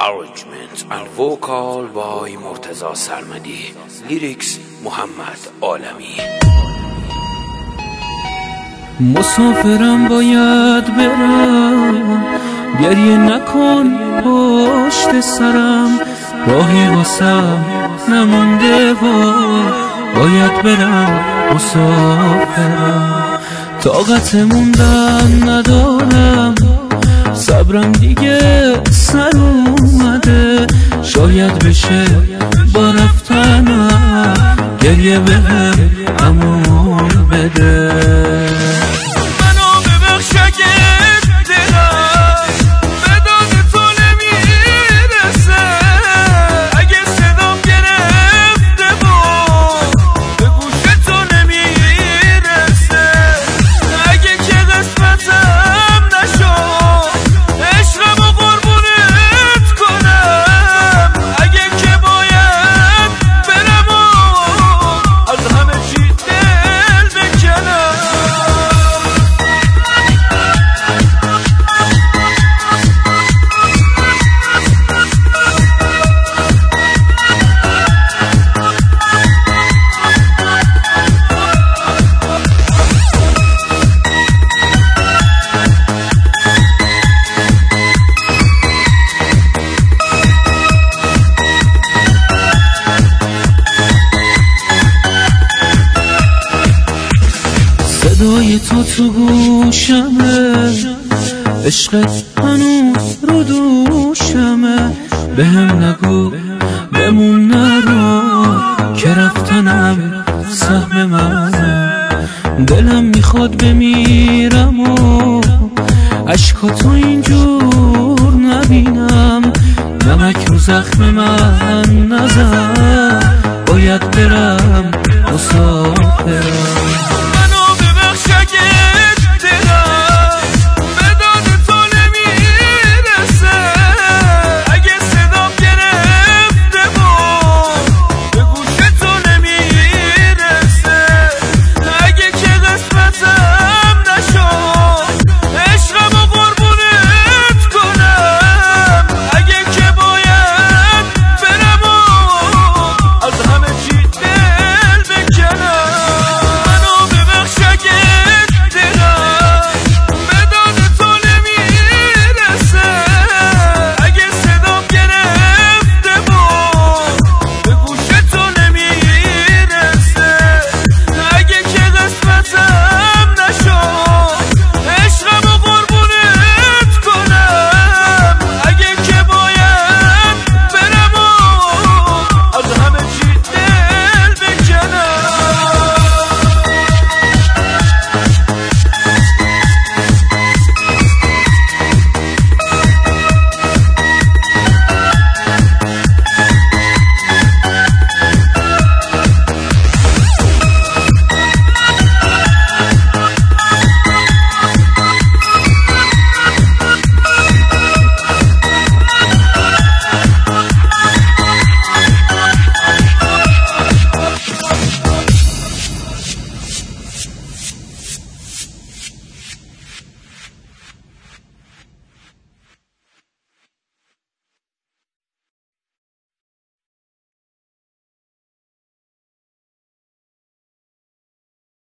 Arrangement and vocal by مرتضی سرمدی. لیریکس محمد عالمی. مسافرم باید برم، گریه نکن پشت سرم، راهی واسم نمونده باید برم مسافرم. طاقت موندن ندارم، صبرم دیگه سر اومده، شاید بشه با رفتنم گریه بهم امون بده. منو ببخش اگه دلم به داد تو نمیرسه، اگه صدام گرفته بود به گوش تو نمیرسه، اگه که قسمتم نشد عشقمو قربونت کنم، اگه که باید برم و از همه چی دل بکنم. صدای تو گوشمه، عشقت هنوز رو دوشمه، بهم نگو بمون نرو که رفتنم سهم منه. دلم میخواد بمیرم و عشقاتو اینجور نبینم، نمک رو زخم من نزن باید برم مسافرم.